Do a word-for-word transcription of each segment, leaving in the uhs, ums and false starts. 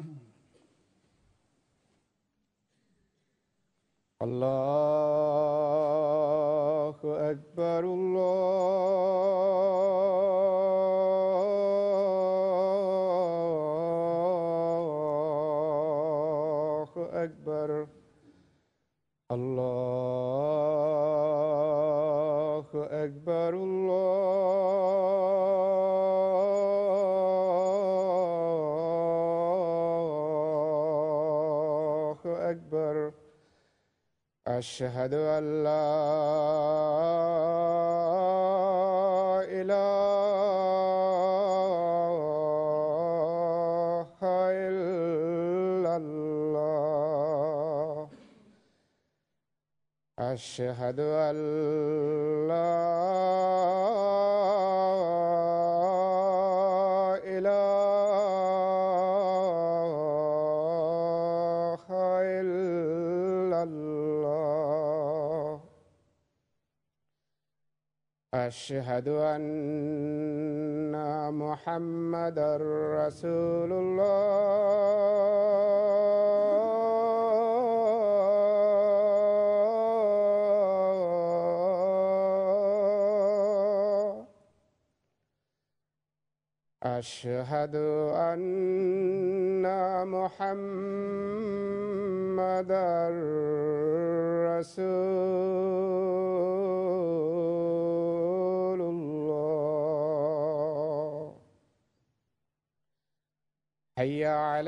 الله أكبر الله أكبر الله أكبر الله أكبر أشهد أن لا إله إلا الله أشهد أن لا إله إلا الله أشهد أن محمدًا رسول الله أشهد أن محمدًا رسول الله حي على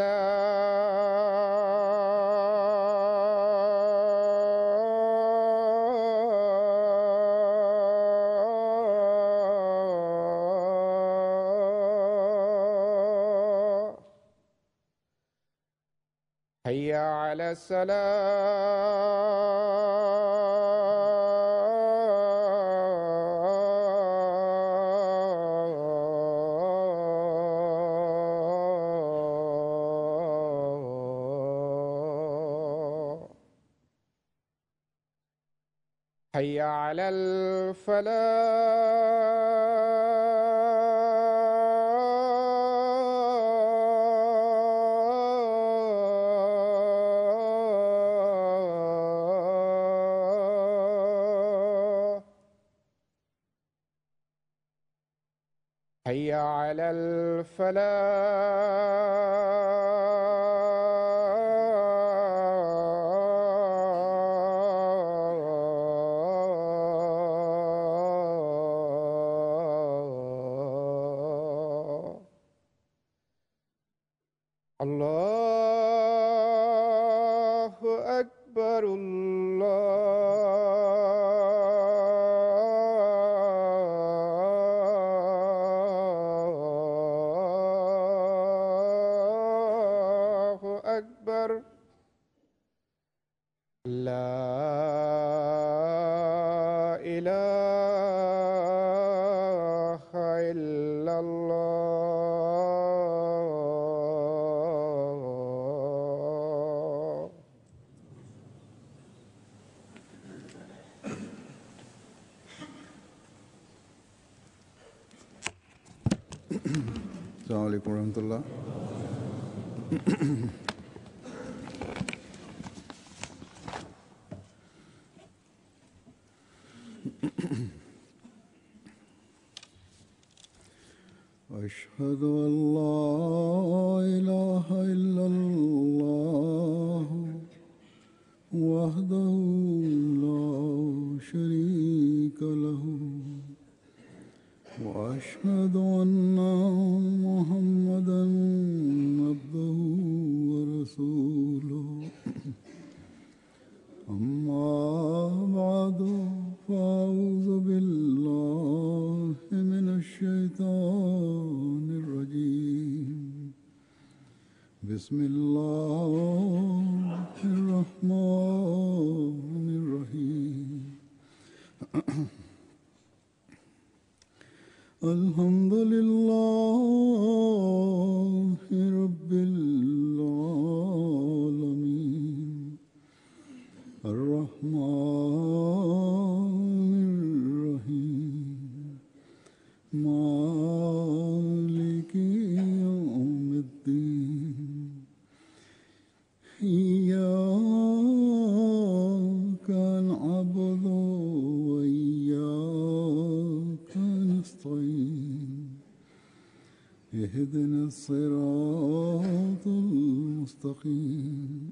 الصلاة حي على الصلاة حي على الفلاح حي على الفلاح الله أكبر الله أكبر لا إله إلا الله السلام عليكم ورحمة الله. أشهد أن لا إله إلا الله وحده لا شريك له وأشهد أن محمدًا عبده ورسوله أما بعد فأعوذ بالله من الشيطان الرجيم بسم الله الرحمن الرحيم الحمد اهدنا الصراط المستقيم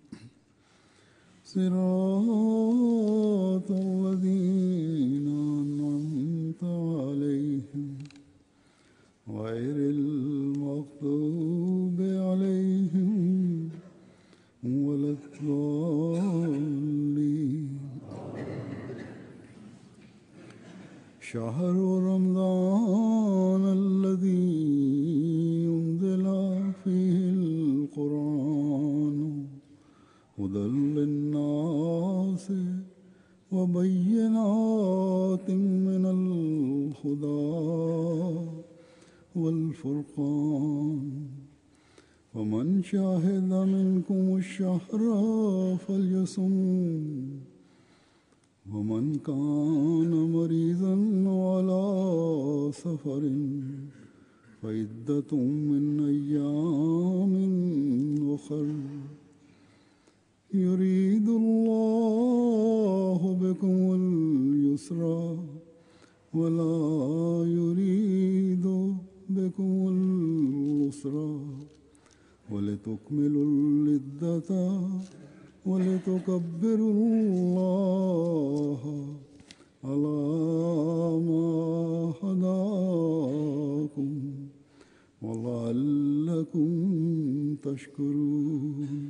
صراط الذين أنعمت عليهم غير المغضوب عليهم ولا الضالين شهر رمضان الذي أنزل فيه القرآن هدى للناس وبينات من الهدى والفرقان ومن شهد منكم الشهر فليصم ومن كان مريضا على سفر فعدة من أيام أخر يريد الله بكم اليسر ولا يريد بكم العسر ولتكملوا العدة ولتكبروا الله على ما هداكم ولعلكم تشكرون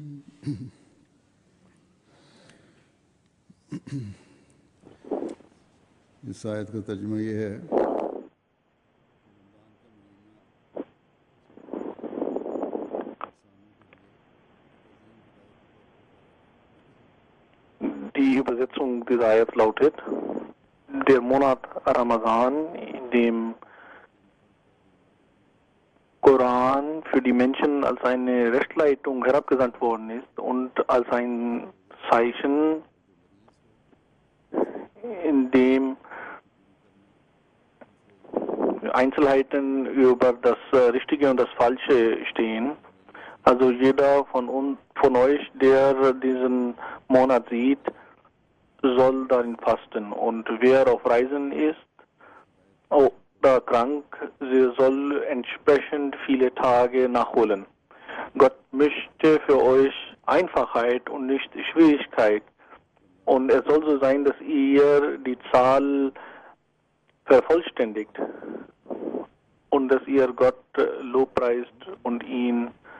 इस आयत का तर्जुमा ये है Die Übersetzung dieser Ayat lautet: Der Monat Ramadan, in dem Koran für die Menschen als eine Rechtsleitung herabgesandt worden ist und als ein Zeichen, in dem Einzelheiten über das Richtige und das Falsche stehen. Also jeder von uns, von euch, der diesen Monat sieht, soll darin fasten. Und wer auf Reisen ist oder krank, sie soll entsprechend viele Tage nachholen. Gott möchte für euch Einfachheit und nicht Schwierigkeit. Und es soll so sein, dass ihr die Zahl vervollständigt und dass ihr Gott lobpreist und ihn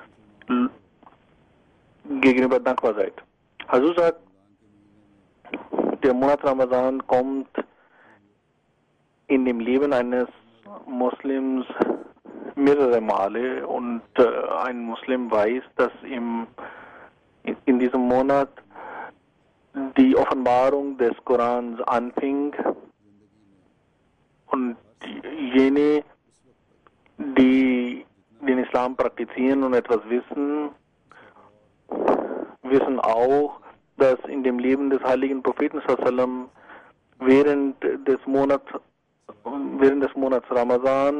gegenüber dankbar seid. Also sagt, der Monat Ramadan kommt in dem Leben eines Muslims mehrere Male und äh, ein Muslim weiß, dass im, in diesem Monat die Offenbarung des Korans anfing und jene, die den Islam praktizieren und etwas wissen, wissen auch, dass in dem Leben des heiligen Propheten sallam während des Monats während des Monats Ramadan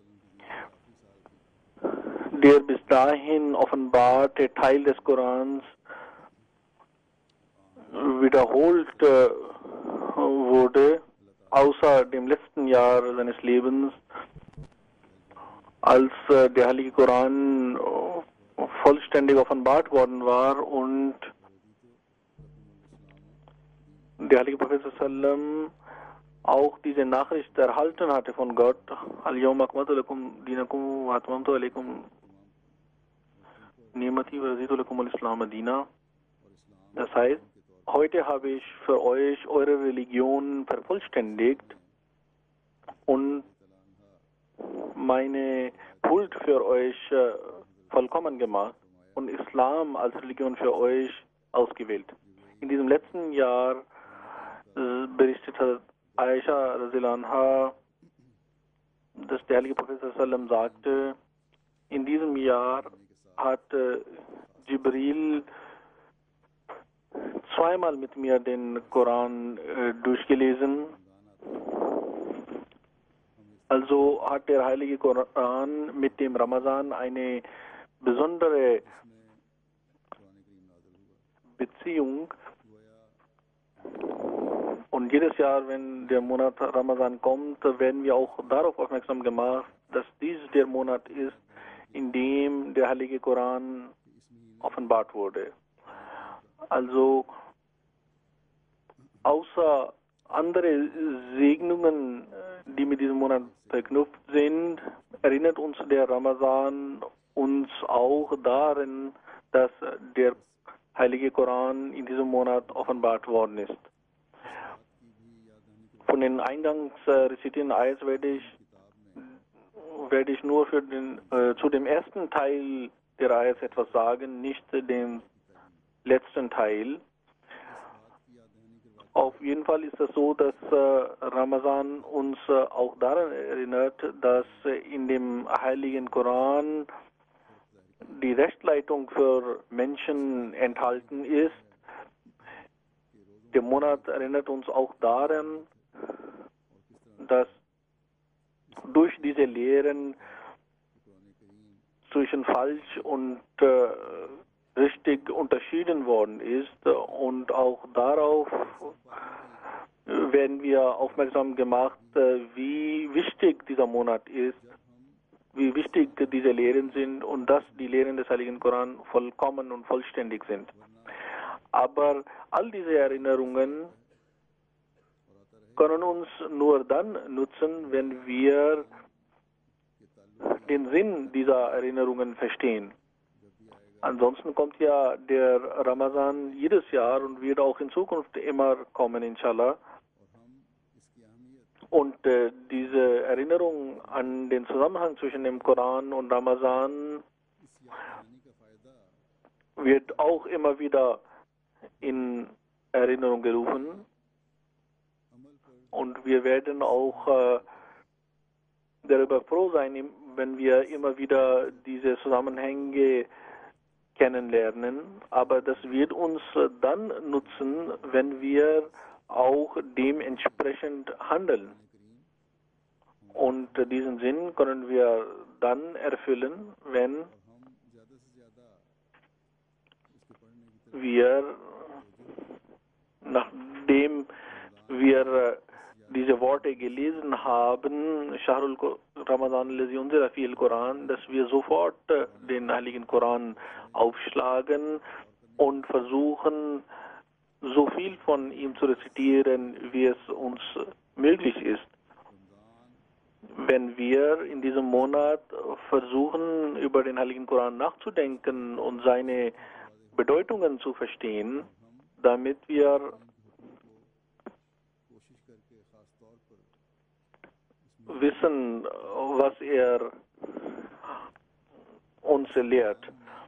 der bis dahin offenbarte Teil des Korans wiederholt wurde, außer dem letzten Jahr seines Lebens, als der heilige Koran vollständig offenbart worden war und der heilige Prophet sallam auch diese Nachricht erhalten hatte von Gott: Al-Yawma akmaltu lakum dinakum wa atmamtu alaykum ni'mati wa raditu lakum al-Islam Dina. Das heißt, heute habe ich für euch eure Religion vervollständigt und meine Huld für euch vollkommen gemacht und Islam als Religion für euch ausgewählt. In diesem letzten Jahr berichtet hat Aisha radhiyallahu anha, dass der heilige Prophet sallam sagte, in diesem Jahr hat Jibril zweimal mit mir den Koran äh, durchgelesen. Also hat der heilige Koran mit dem Ramadan eine besondere Beziehung. Und jedes Jahr, wenn der Monat Ramadan kommt, werden wir auch darauf aufmerksam gemacht, dass dies der Monat ist, in dem der Heilige Koran offenbart wurde. Also außer andere Segnungen, die mit diesem Monat verknüpft sind, erinnert uns der Ramazan uns auch daran, dass der Heilige Koran in diesem Monat offenbart worden ist. Von den eingangs äh, rezitierten Ayats werde ich, werde ich nur für den, äh, zu dem ersten Teil der Ayats etwas sagen, nicht den letzten Teil. Auf jeden Fall ist es so, dass äh, Ramazan uns äh, auch daran erinnert, dass äh, in dem Heiligen Koran die Rechtsleitung für Menschen enthalten ist. Der Monat erinnert uns auch daran, dass durch diese Lehren zwischen falsch und äh, richtig unterschieden worden ist, und auch darauf werden wir aufmerksam gemacht, wie wichtig dieser Monat ist, wie wichtig diese Lehren sind und dass die Lehren des Heiligen Koran vollkommen und vollständig sind. Aber all diese Erinnerungen können uns nur dann nutzen, wenn wir den Sinn dieser Erinnerungen verstehen. Ansonsten kommt ja der Ramazan jedes Jahr und wird auch in Zukunft immer kommen, inshallah. Und äh, diese Erinnerung an den Zusammenhang zwischen dem Koran und Ramazan wird auch immer wieder in Erinnerung gerufen. Und wir werden auch äh, darüber froh sein, wenn wir immer wieder diese Zusammenhänge kennenlernen. Aber das wird uns dann nutzen, wenn wir auch dementsprechend handeln. Und diesen Sinn können wir dann erfüllen, wenn wir, nachdem wir diese Worte gelesen haben, Shahrul Ramadan allazi unzila fihi al-Quran, dass wir sofort den Heiligen Koran aufschlagen und versuchen, so viel von ihm zu rezitieren, wie es uns möglich ist. Wenn wir in diesem Monat versuchen, über den Heiligen Koran nachzudenken und seine Bedeutungen zu verstehen, damit wir wissen, was er uns lehrt.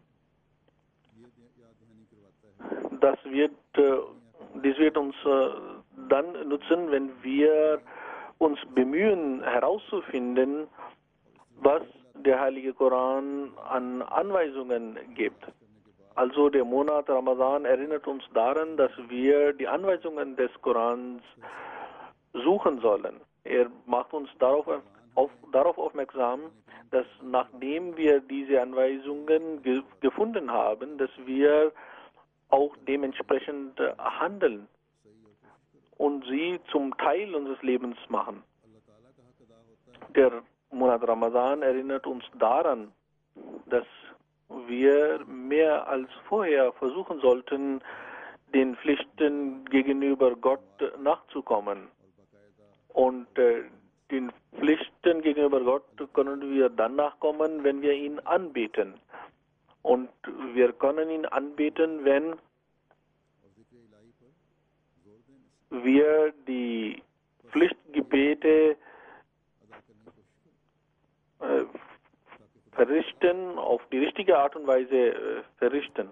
Das wird, dies wird uns dann nutzen, wenn wir uns bemühen, herauszufinden, was der Heilige Koran an Anweisungen gibt. Also der Monat Ramadan erinnert uns daran, dass wir die Anweisungen des Korans suchen sollen. Er macht uns darauf, auf, darauf aufmerksam, dass nachdem wir diese Anweisungen ge gefunden haben, dass wir auch dementsprechend handeln und sie zum Teil unseres Lebens machen. Der Monat Ramadan erinnert uns daran, dass wir mehr als vorher versuchen sollten, den Pflichten gegenüber Gott nachzukommen. Und äh, den Pflichten gegenüber Gott können wir dann nachkommen, wenn wir ihn anbeten. Und wir können ihn anbeten, wenn wir die Pflichtgebete äh, verrichten, auf die richtige Art und Weise äh, verrichten.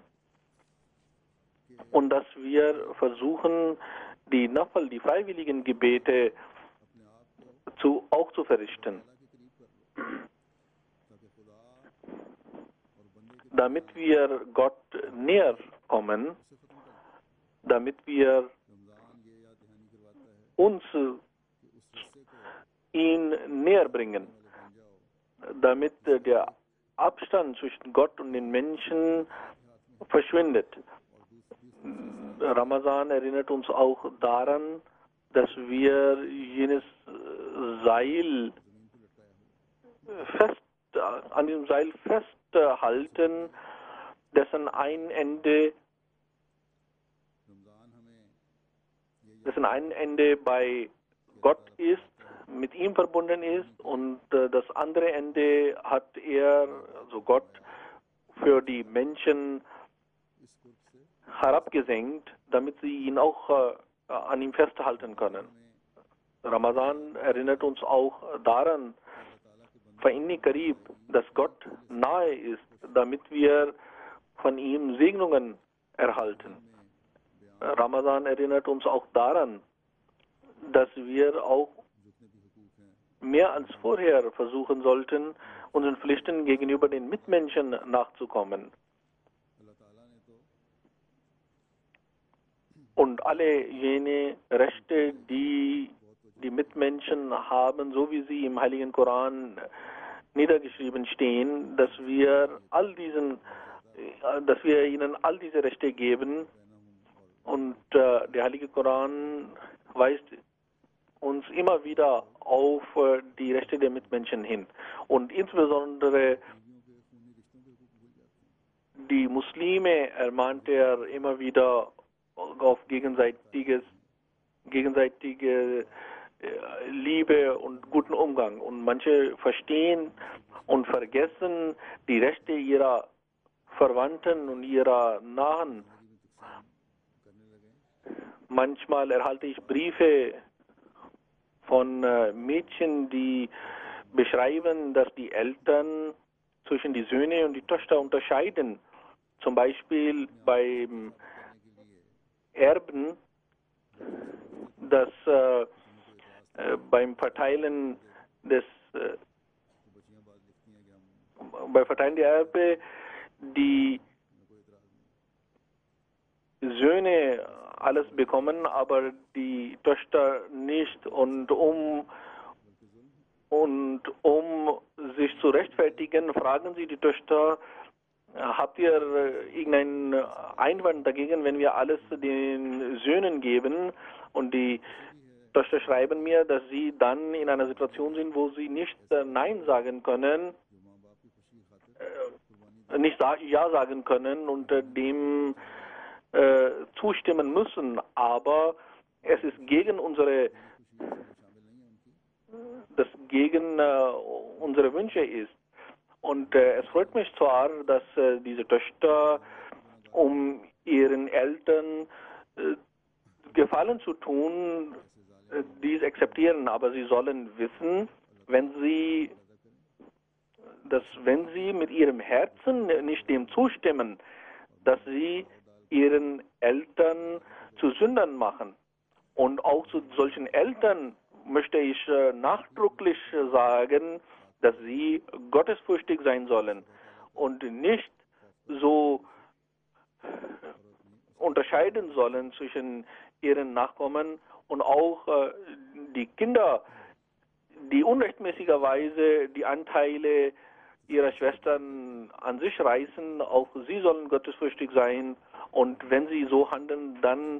Und dass wir versuchen, die Nafal, die freiwilligen Gebete zu, auch zu verrichten. Damit wir Gott näher kommen, damit wir uns ihn näher bringen, damit der Abstand zwischen Gott und den Menschen verschwindet. Ramazan erinnert uns auch daran, dass wir jenes Seil an diesem Seil festhalten, dessen ein Ende, dessen ein Ende bei Gott ist, mit ihm verbunden ist, und äh, das andere Ende hat er, also Gott, für die Menschen herabgesenkt, damit sie ihn auch äh, an ihm festhalten können. Ramadan erinnert uns auch daran, Fa'inni Karib, dass Gott nahe ist, damit wir von ihm Segnungen erhalten. Ramadan erinnert uns auch daran, dass wir auch mehr als vorher versuchen sollten, unseren Pflichten gegenüber den Mitmenschen nachzukommen. Und alle jene Rechte, die die Mitmenschen haben, so wie sie im Heiligen Koran niedergeschrieben stehen, dass wir all diesen, dass wir ihnen all diese Rechte geben. Und äh, der Heilige Koran weist uns immer wieder auf äh, die Rechte der Mitmenschen hin. Und insbesondere die Muslime ermahnt er immer wieder auf gegenseitiges, gegenseitige äh, Liebe und guten Umgang. Und manche verstehen und vergessen die Rechte ihrer Verwandten und ihrer Nahen. Manchmal erhalte ich Briefe von äh, Mädchen, die beschreiben, dass die Eltern zwischen die Söhne und die Töchter unterscheiden. Zum Beispiel beim Erben, dass äh, äh, beim Verteilen des äh, bei Verteilen der Erbe die Söhne alles bekommen, aber die Töchter nicht. Und um, und um sich zu rechtfertigen, fragen sie die Töchter, habt ihr irgendeinen Einwand dagegen, wenn wir alles den Söhnen geben? Und die Töchter schreiben mir, dass sie dann in einer Situation sind, wo sie nicht Nein sagen können, äh, nicht Ja sagen können und dem äh, zustimmen müssen. Aber es ist gegen unsere, das gegen äh, unsere Wünsche ist. Und äh, es freut mich zwar, dass äh, diese Töchter, um ihren Eltern äh, Gefallen zu tun, äh, dies akzeptieren, aber sie sollen wissen, wenn sie, dass wenn sie mit ihrem Herzen nicht dem zustimmen, dass sie ihren Eltern zu Sündern machen. Und auch zu solchen Eltern möchte ich äh, nachdrücklich sagen, dass sie gottesfürchtig sein sollen und nicht so unterscheiden sollen zwischen ihren Nachkommen, und auch äh, die Kinder, die unrechtmäßigerweise die Anteile ihrer Schwestern an sich reißen, auch sie sollen gottesfürchtig sein, und wenn sie so handeln, dann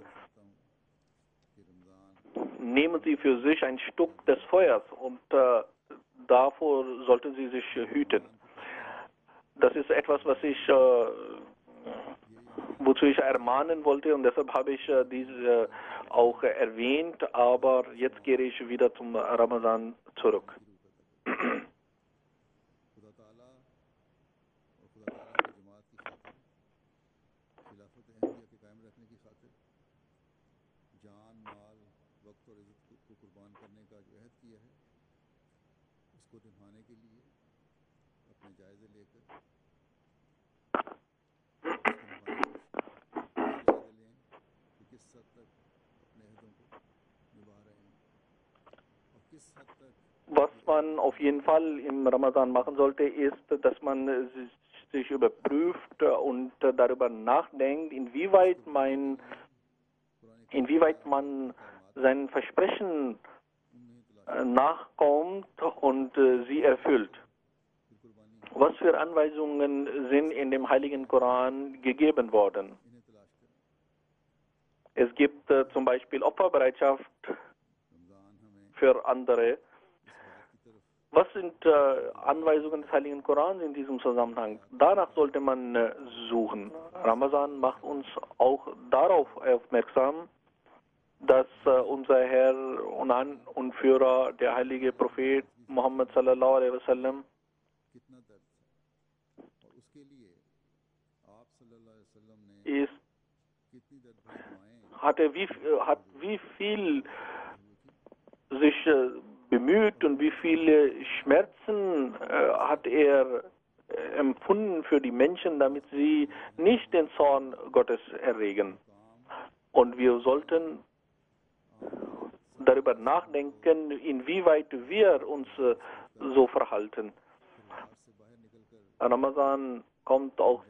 nehmen sie für sich ein Stück des Feuers, und äh, davor sollten sie sich hüten. Das ist etwas, was ich, äh, wozu ich ermahnen wollte, und deshalb habe ich äh, diese auch erwähnt, aber jetzt gehe ich wieder zum Ramadan zurück. Was man auf jeden Fall im Ramadan machen sollte, ist, dass man sich überprüft und darüber nachdenkt, inwieweit man, inwieweit man seinen Versprechen nachkommt und sie erfüllt. Was für Anweisungen sind in dem Heiligen Koran gegeben worden? Es gibt äh, zum Beispiel Opferbereitschaft für andere. Was sind äh, Anweisungen des Heiligen Korans in diesem Zusammenhang? Danach sollte man äh, suchen. Ramazan macht uns auch darauf aufmerksam, dass äh, unser Herr und, An und Führer, der heilige Prophet Muhammad sallallahu alaihi wasallam, कितना दर्द था और उसके लिए आप सल्लल्लाहु अलैहि वसल्लम ने ist, कितनी दर्द भरी दुआएं hatte wie, hat wie viel sich äh, bemüht und wie viele Schmerzen äh, hat er äh, empfunden für die Menschen, damit sie nicht den Zorn Gottes erregen. Und wir sollten darüber nachdenken, inwieweit wir uns äh, so verhalten. Ramazan kommt auch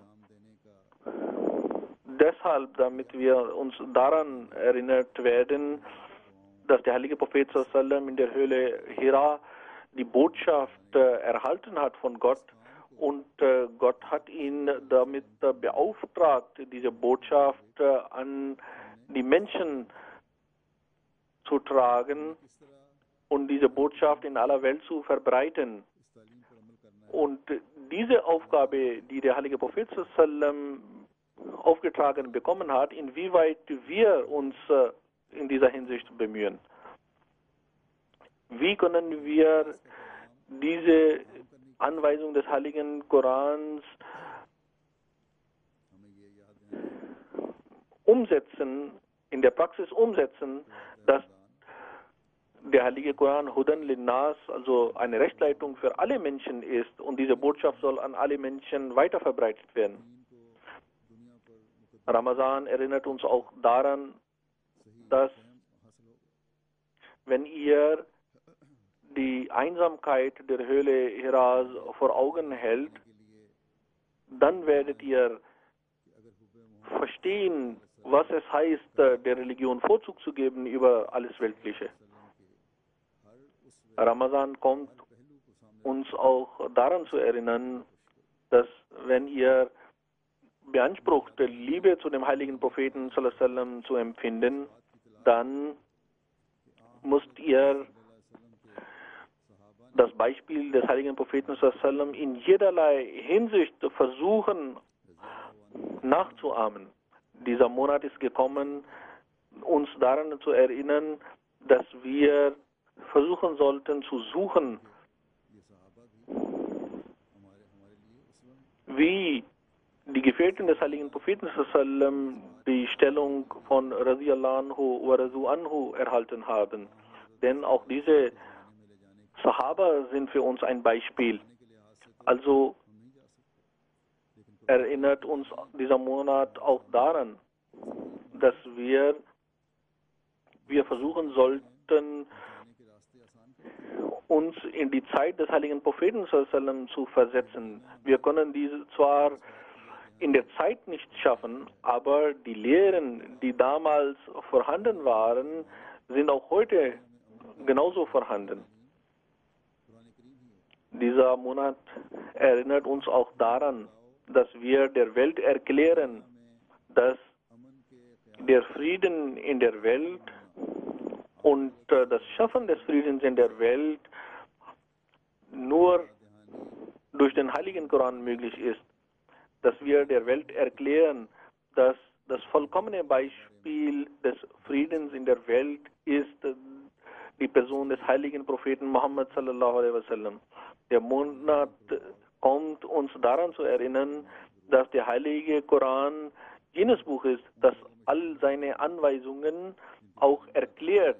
deshalb, damit wir uns daran erinnert werden, dass der heilige Prophet sallam in der Höhle Hira die Botschaft äh, erhalten hat von Gott und äh, Gott hat ihn damit äh, beauftragt, diese Botschaft äh, an die Menschen zu tragen und diese Botschaft in aller Welt zu verbreiten. Und diese Aufgabe, die der heilige Prophet sallam aufgetragen bekommen hat, inwieweit wir uns äh, in dieser Hinsicht bemühen. Wie können wir diese Anweisung des Heiligen Korans umsetzen, in der Praxis umsetzen, dass der Heilige Koran Hudan Linnas, also eine Rechtleitung für alle Menschen ist und diese Botschaft soll an alle Menschen weiterverbreitet werden. Ramazan erinnert uns auch daran, dass wenn ihr die Einsamkeit der Höhle Hiras vor Augen hält, dann werdet ihr verstehen, was es heißt, der Religion Vorzug zu geben über alles Weltliche. Ramazan kommt uns auch daran zu erinnern, dass wenn ihr beansprucht, Liebe zu dem heiligen Propheten sallallahu alaihi wasallam zu empfinden, dann müsst ihr das Beispiel des heiligen Propheten sallallahu alaihi wasallam in jederlei Hinsicht versuchen nachzuahmen. Dieser Monat ist gekommen, uns daran zu erinnern, dass wir versuchen sollten zu suchen, wie die Gefährten des heiligen Propheten sallallahu alaihi wasallam die Stellung von Radiallahu anhu wa Radu anhu erhalten haben. Denn auch diese Sahaba sind für uns ein Beispiel. Also erinnert uns dieser Monat auch daran, dass wir, wir versuchen sollten, uns in die Zeit des heiligen Propheten sallallahu alaihi wasallam zu versetzen. Wir können diese zwar in der Zeit nicht schaffen, aber die Lehren, die damals vorhanden waren, sind auch heute genauso vorhanden. Dieser Monat erinnert uns auch daran, dass wir der Welt erklären, dass der Frieden in der Welt und äh, das Schaffen des Friedens in der Welt nur durch den Heiligen Koran möglich ist. Dass wir der Welt erklären, dass das vollkommene Beispiel des Friedens in der Welt ist die Person des heiligen Propheten Muhammad sallallahu alaihi wasallam. Der Monat kommt uns daran zu erinnern, dass der heilige Koran jenes Buch ist, das all seine Anweisungen auch erklärt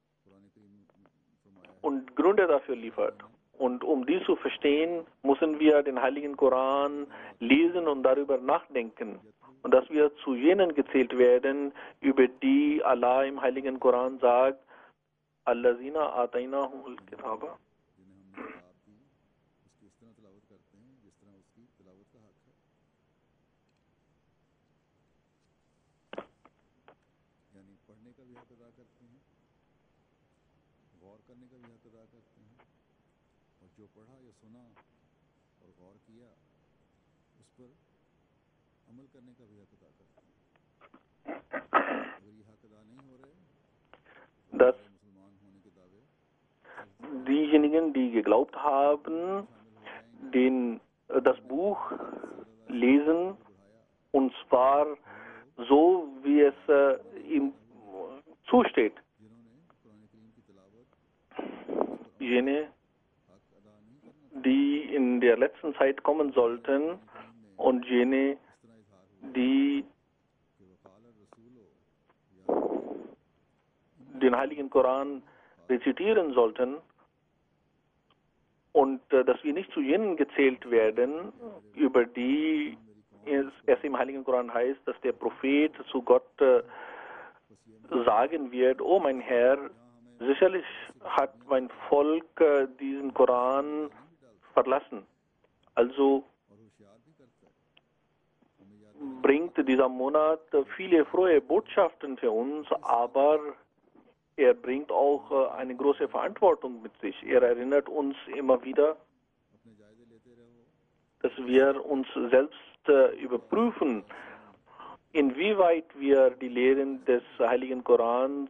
und Gründe dafür liefert. Und um dies zu verstehen, müssen wir den heiligen Koran lesen und darüber nachdenken. Und dass wir zu jenen gezählt werden, über die Allah im heiligen Koran sagt, Allazina atainahumul kitaba. जो पढ़ा या सुना और गौर किया उस पर अमल करने का भी हक अदा करते हैं। अगर ये हक अदा नहीं हो रहे dass diejenigen, die geglaubt haben, den, das Buch lesen, und zwar so, wie es äh, ihm zusteht. Jene, die in der letzten Zeit kommen sollten, und jene, die den Heiligen Koran rezitieren sollten, und äh, dass wir nicht zu jenen gezählt werden, über die es, es im Heiligen Koran heißt, dass der Prophet zu Gott äh, sagen wird: Oh mein Herr, sicherlich hat mein Volk äh, diesen Koran verlassen. Also bringt dieser Monat viele frohe Botschaften für uns, aber er bringt auch äh, eine große Verantwortung mit sich. Er erinnert uns immer wieder, dass wir uns selbst äh, überprüfen, inwieweit wir die Lehren des Heiligen Korans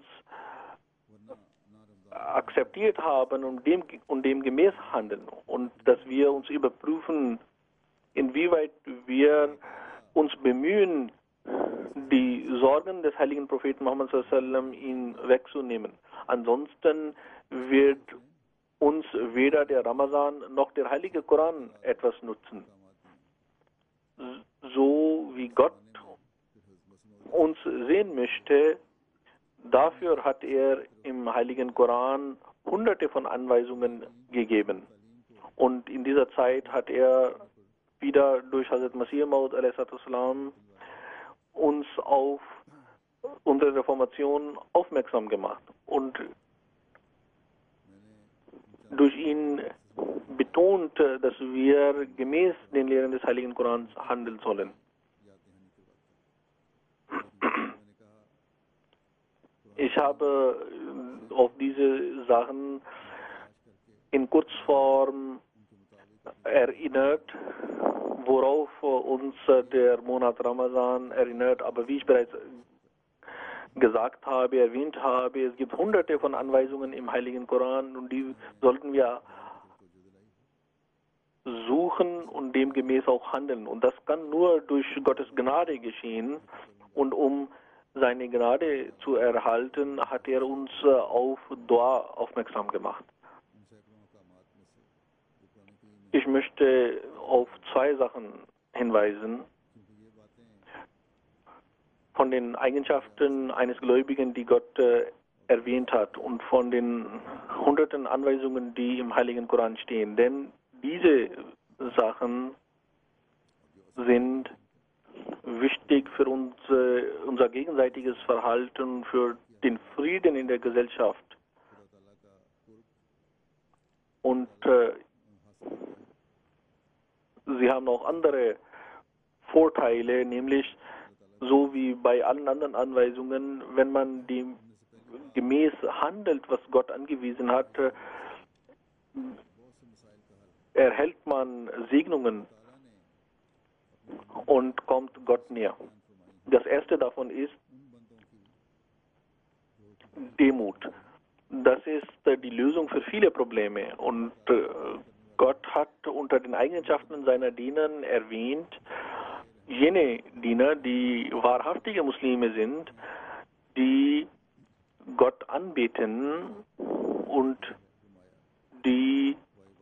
akzeptiert haben und dem, und dem gemäß handeln. Und dass wir uns überprüfen, inwieweit wir uns bemühen, die Sorgen des heiligen Propheten Muhammad sallallahu alaihi wasallam ihn wegzunehmen. Ansonsten wird uns weder der Ramazan noch der heilige Koran etwas nutzen. So wie Gott uns sehen möchte, dafür hat er im heiligen Koran hunderte von Anweisungen gegeben. Und in dieser Zeit hat er wieder durch Hazrat Masih Maud alaihi salam uns auf unsere Reformation aufmerksam gemacht und durch ihn betont, dass wir gemäß den Lehren des Heiligen Korans handeln sollen. Ich habe auf diese Sachen in Kurzform erinnert, worauf uns der Monat Ramazan erinnert, aber wie ich bereits gesagt habe, erwähnt habe, es gibt hunderte von Anweisungen im Heiligen Koran und die sollten wir suchen und demgemäß auch handeln. Und das kann nur durch Gottes Gnade geschehen, und um seine Gnade zu erhalten, hat er uns auf Dua aufmerksam gemacht. Ich möchte auf zwei Sachen hinweisen. Von den Eigenschaften eines Gläubigen, die Gott äh, erwähnt hat, und von den hunderten Anweisungen, die im Heiligen Koran stehen. Denn diese Sachen sind wichtig für uns, äh, unser gegenseitiges Verhalten, für den Frieden in der Gesellschaft. Und äh, sie haben auch andere Vorteile, nämlich so wie bei allen anderen Anweisungen, wenn man dem gemäß handelt, was Gott angewiesen hat, erhält man Segnungen und kommt Gott näher. Das erste davon ist Demut. Das ist die Lösung für viele Probleme, und Gott hat unter den Eigenschaften seiner Diener erwähnt, jene Diener, die wahrhaftige Muslime sind, die Gott anbeten und die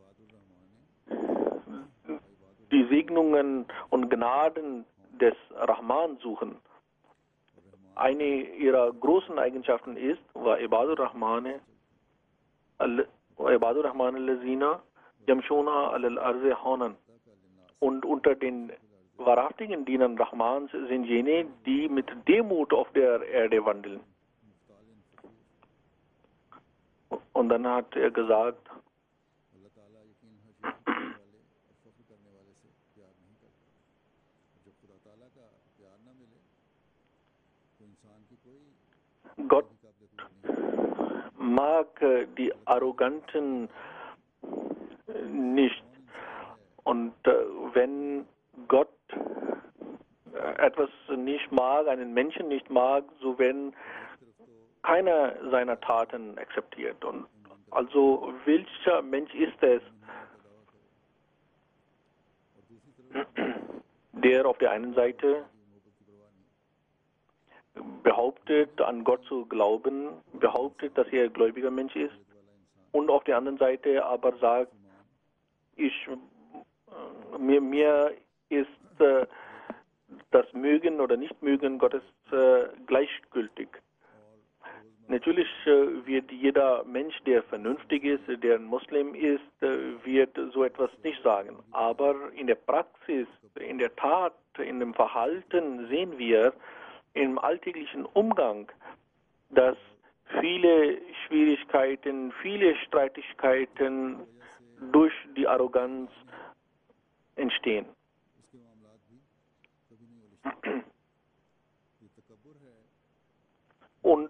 die Segnungen und Gnaden des Rahman suchen. Eine ihrer großen Eigenschaften ist, wa ibadur Rahmane wa ibadur Rahman allazina yamshuna alal arzi haunan. Und unter den wahrhaftigen Dienern Rahmans sind jene, die mit Demut auf der Erde wandeln. Und dann hat er gesagt, Gott mag die Arroganten nicht. Und äh, wenn Gott etwas nicht mag, einen Menschen nicht mag, so werden keiner seiner Taten akzeptiert. Und Also welcher Mensch ist es, der auf der einen Seite behauptet, an Gott zu glauben, behauptet, dass er ein gläubiger Mensch ist, und auf der anderen Seite aber sagt, ich, äh, mir, mir ist äh, das Mögen oder Nicht-Mögen Gottes äh, gleichgültig. Natürlich äh, wird jeder Mensch, der vernünftig ist, der ein Muslim ist, äh, wird so etwas nicht sagen. Aber in der Praxis, in der Tat, in dem Verhalten sehen wir im alltäglichen Umgang, dass viele Schwierigkeiten, viele Streitigkeiten durch die Arroganz entstehen. Und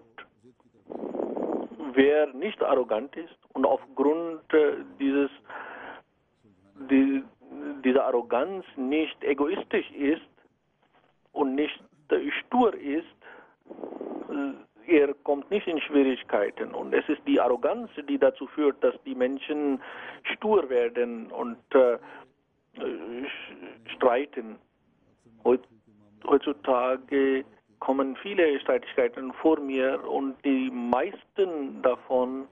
wer nicht arrogant ist und aufgrund äh, dieses, die, dieser Arroganz nicht egoistisch ist und nicht äh, stur ist, äh, er kommt nicht in Schwierigkeiten. Und es ist die Arroganz, die dazu führt, dass die Menschen stur werden und äh, streiten. Heutzutage kommen viele Streitigkeiten vor mir und die meisten davon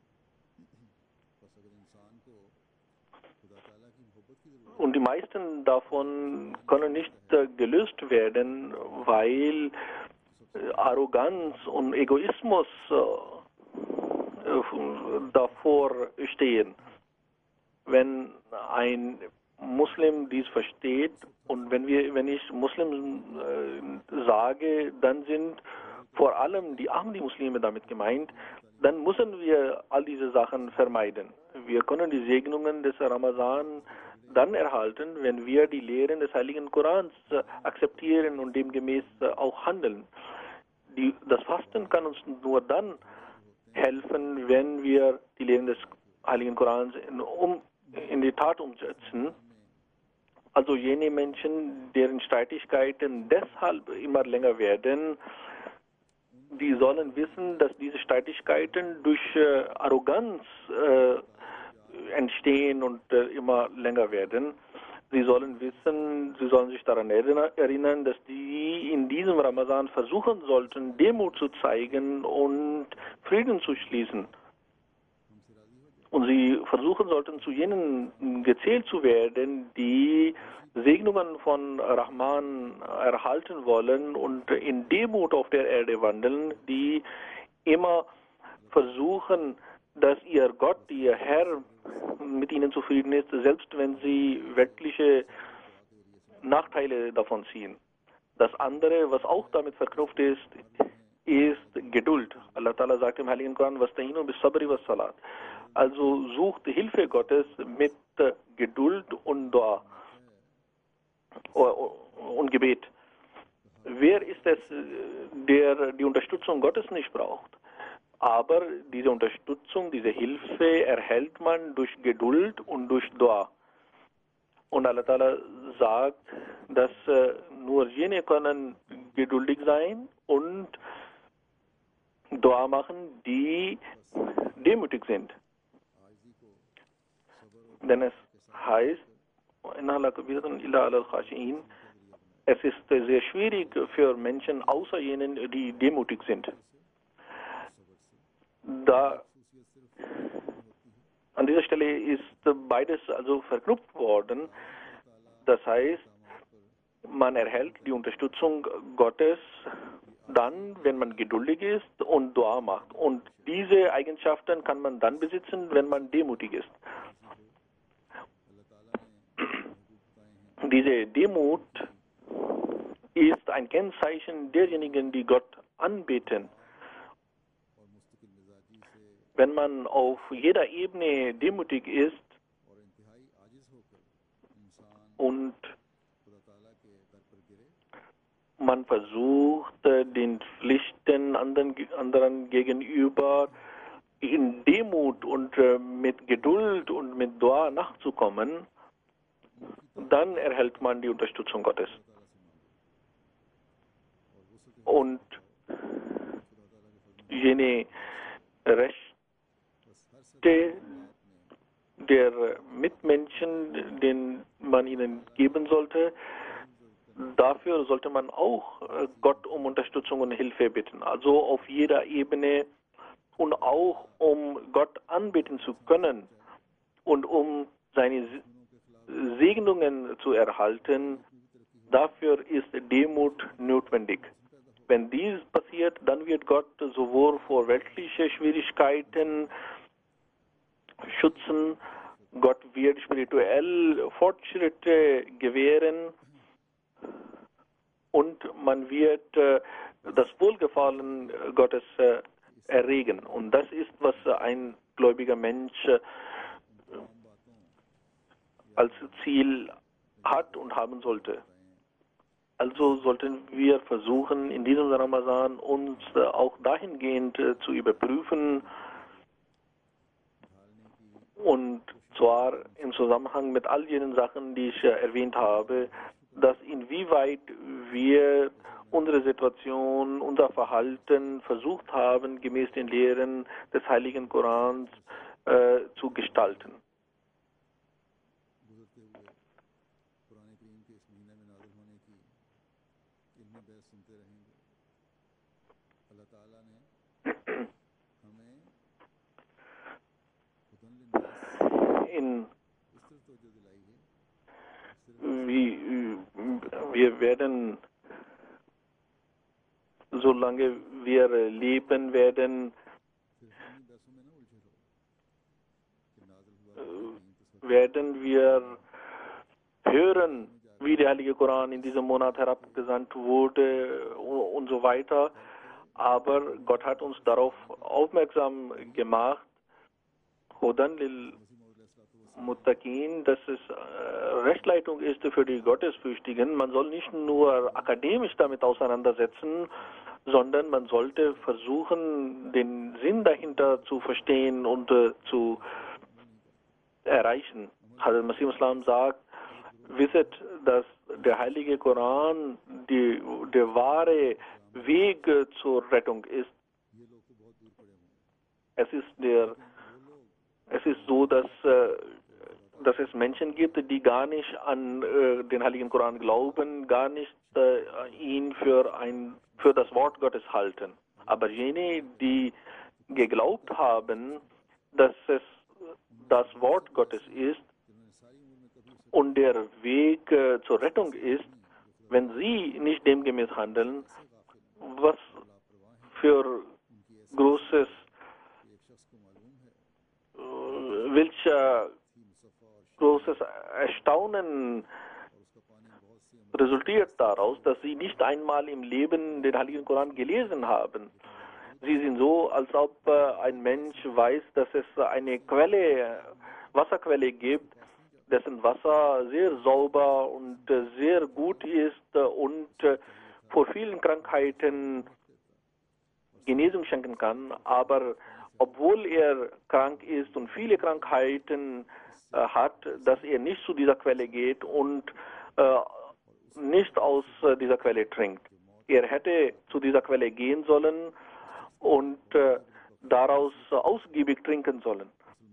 und die meisten davon können nicht äh, gelöst werden, weil äh, Arroganz und Egoismus äh, äh, davor stehen. Wenn ein Muslim dies versteht, und wenn wir, wenn ich Muslim äh, sage, dann sind vor allem die Ahmadi-Muslime damit gemeint, dann müssen wir all diese Sachen vermeiden. Wir können die Segnungen des Ramadan dann erhalten, wenn wir die Lehren des Heiligen Korans äh, akzeptieren und demgemäß äh, auch handeln. Die, das Fasten kann uns nur dann helfen, wenn wir die Lehren des Heiligen Korans in, um, in die Tat umsetzen. Also jene Menschen, deren Streitigkeiten deshalb immer länger werden, die sollen wissen, dass diese Streitigkeiten durch äh, Arroganz äh, entstehen und äh, immer länger werden. Sie sollen wissen, sie sollen sich daran erinnern, dass die in diesem Ramadan versuchen sollten, Demut zu zeigen und Frieden zu schließen. Und sie versuchen sollten, zu jenen gezählt zu werden, die Segnungen von Rahman erhalten wollen und in Demut auf der Erde wandeln, die immer versuchen, dass ihr Gott, ihr Herr mit ihnen zufrieden ist, selbst wenn sie weltliche Nachteile davon ziehen. Das andere, was auch damit verknüpft ist, ist Geduld. Allah Ta'ala sagt im Heiligen Koran, wasta'inu bis sabri was salat. Also sucht Hilfe Gottes mit Geduld und Dua und Gebet. Wer ist es, der die Unterstützung Gottes nicht braucht? Aber diese Unterstützung, diese Hilfe erhält man durch Geduld und durch Dua. Und Allah Ta'ala sagt, dass äh, nur jene können geduldig sein und Dua machen, die demütig sind. Denn es heißt, es ist sehr schwierig für Menschen, außer jenen, die demütig sind. Da an dieser Stelle ist beides also verknüpft worden. Das heißt, man erhält die Unterstützung Gottes dann, wenn man geduldig ist und Dua macht. Und diese Eigenschaften kann man dann besitzen, wenn man demütig ist. Diese Demut ist ein Kennzeichen derjenigen, die Gott anbeten. Wenn man auf jeder Ebene demütig ist und man versucht, den Pflichten anderen, anderen gegenüber in Demut und mit Geduld und mit Dua nachzukommen, dann erhält man die Unterstützung Gottes. Und jene Recht Rechte der Mitmenschen, den man ihnen geben sollte, dafür sollte man auch Gott um Unterstützung und Hilfe bitten. Also auf jeder Ebene und auch um Gott anbeten zu können und um seine Segnungen zu erhalten, dafür ist Demut notwendig. Wenn dies passiert, dann wird Gott sowohl vor weltlichen Schwierigkeiten schützen, Gott wird spirituell Fortschritte gewähren und man wird äh, das Wohlgefallen Gottes äh, erregen. Und das ist, was ein gläubiger Mensch äh, als Ziel hat und haben sollte. Also sollten wir versuchen, in diesem Ramadan uns äh, auch dahingehend äh, zu überprüfen, und zwar im Zusammenhang mit all jenen Sachen, die ich äh, erwähnt habe, dass inwieweit wir unsere Situation, unser Verhalten versucht haben, gemäß den Lehren des Heiligen Korans äh, zu gestalten. In, wie, wir werden, solange wir leben werden, werden wir hören, wie der Heilige Koran in diesem Monat herabgesandt wurde und so weiter. Aber Gott hat uns darauf aufmerksam gemacht, Hudan lil Muttaqin, dass es äh, Rechtsleitung ist für die Gottesfürchtigen. Man soll nicht nur akademisch damit auseinandersetzen, sondern man sollte versuchen, den Sinn dahinter zu verstehen und äh, zu erreichen. Hazrat Masih Islam sagt, wisset, dass der Heilige Koran die, der wahre Weg zur Rettung ist. Es ist der Es ist so, dass, äh, dass es Menschen gibt, die gar nicht an äh, den Heiligen Koran glauben, gar nicht äh, ihn für, ein, für das Wort Gottes halten. Aber jene, die geglaubt haben, dass es das Wort Gottes ist und der Weg äh, zur Rettung ist, wenn sie nicht demgemäß handeln, was für großes welcher großes Erstaunen resultiert daraus, dass sie nicht einmal im Leben den Heiligen Koran gelesen haben. Sie sind so, als ob ein Mensch weiß, dass es eine Quelle, Wasserquelle gibt, dessen Wasser sehr sauber und sehr gut ist und vor vielen Krankheiten Genesung schenken kann, aber obwohl er krank ist und viele Krankheiten äh, hat, dass er nicht zu dieser Quelle geht und äh, nicht aus äh, dieser Quelle trinkt. Er hätte zu dieser Quelle gehen sollen und äh, daraus äh, ausgiebig trinken sollen.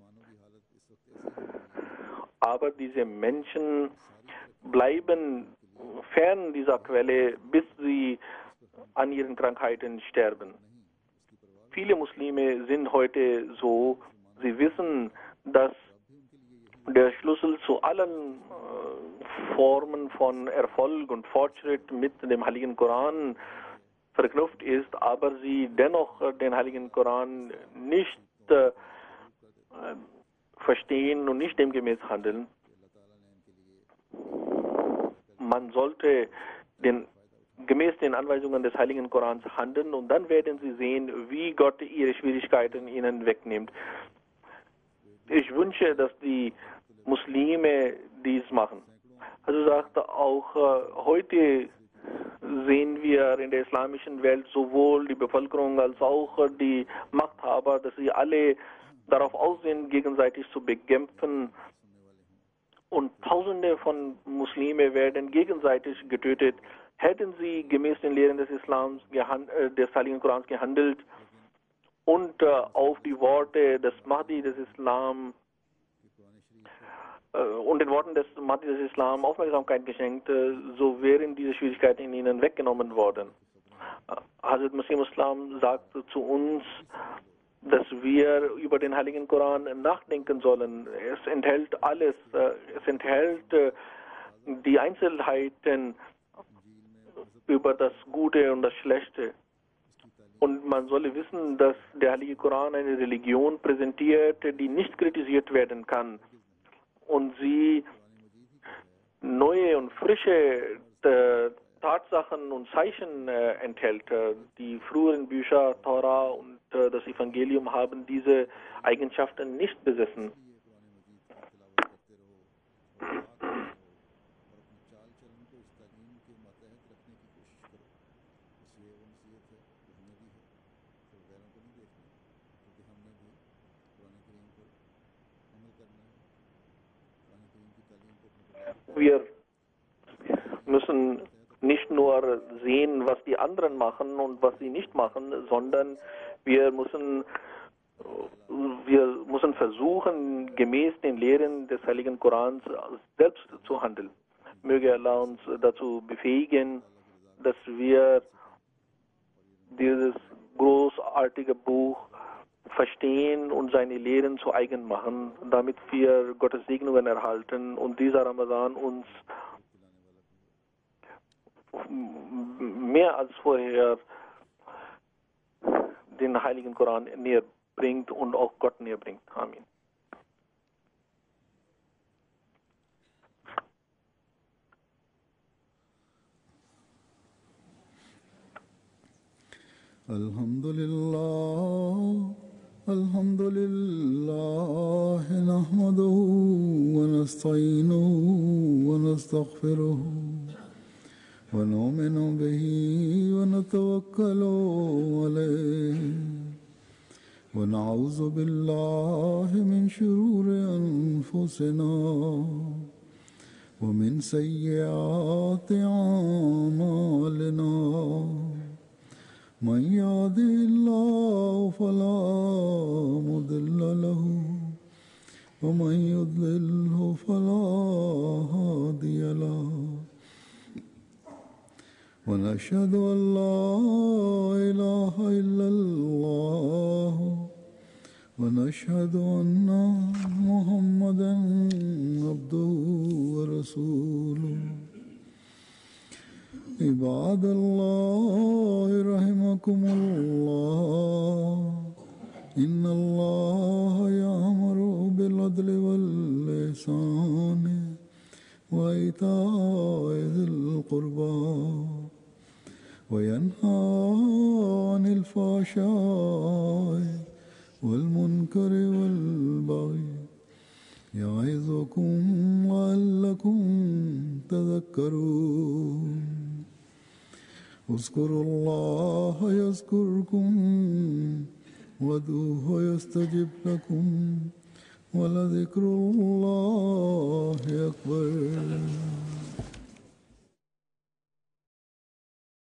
Aber diese Menschen bleiben fern dieser Quelle, bis sie an ihren Krankheiten sterben. Viele Muslime sind heute so, sie wissen, dass der Schlüssel zu allen äh, Formen von Erfolg und Fortschritt mit dem Heiligen Koran verknüpft ist, aber sie dennoch den Heiligen Koran nicht äh, verstehen und nicht demgemäß handeln. Man sollte den gemäß den Anweisungen des Heiligen Korans handeln und dann werden sie sehen, wie Gott ihre Schwierigkeiten ihnen wegnimmt. Ich wünsche, dass die Muslime dies machen. Also sagte auch, äh, heute sehen wir in der islamischen Welt sowohl die Bevölkerung als auch äh, die Machthaber, dass sie alle darauf aus sind, gegenseitig zu bekämpfen. Und Tausende von Muslime werden gegenseitig getötet. Hätten sie gemäß den Lehren des Islams, äh, des Heiligen Korans gehandelt und äh, auf die Worte des Mahdi des Islam äh, und den Worten des Mahdi des Islam Aufmerksamkeit geschenkt, äh, so wären diese Schwierigkeiten in ihnen weggenommen worden. Äh, Hazrat Masih Islam sagte zu uns, dass wir über den Heiligen Koran nachdenken sollen. Es enthält alles, äh, es enthält äh, die Einzelheiten über das Gute und das Schlechte. Und man solle wissen, dass der Heilige Koran eine Religion präsentiert, die nicht kritisiert werden kann. Und sie neue und frische äh, Tatsachen und Zeichen äh, enthält. Die früheren Bücher, Torah und äh, das Evangelium haben diese Eigenschaften nicht besessen. Wir müssen nicht nur sehen, was die anderen machen und was sie nicht machen, sondern wir müssen, wir müssen versuchen, gemäß den Lehren des Heiligen Korans selbst zu handeln. Möge Allah uns dazu befähigen, dass wir dieses großartige Buch verstehen und seine Lehren zu eigen machen, damit wir Gottes Segnungen erhalten und dieser Ramadan uns mehr als vorher den Heiligen Koran näher bringt und auch Gott näher bringt. Amen. Alhamdulillah, Alhamdulillah, nahmaduhu wa nasta'inuhu wa nastaghfiruhu. ونؤمن به ونتوكل عليه ونعوذ بالله من شرور أنفسنا ومن سيئات أعمالنا من يهده الله فلا مضل له ومن يضلله فلا هادي له ونشهد أن لا إله إلا الله ونشهد أن محمدا عبده ورسوله عباد الله رحمكم الله إن الله يأمر بالعدل والإحسان وإيتاء ذي القربى وينهى عن الفحشاء والمنكر والبغي يعظكم لعلكم تذكرون اذكروا الله يذكركم وادعوه يستجب لكم ولذكر الله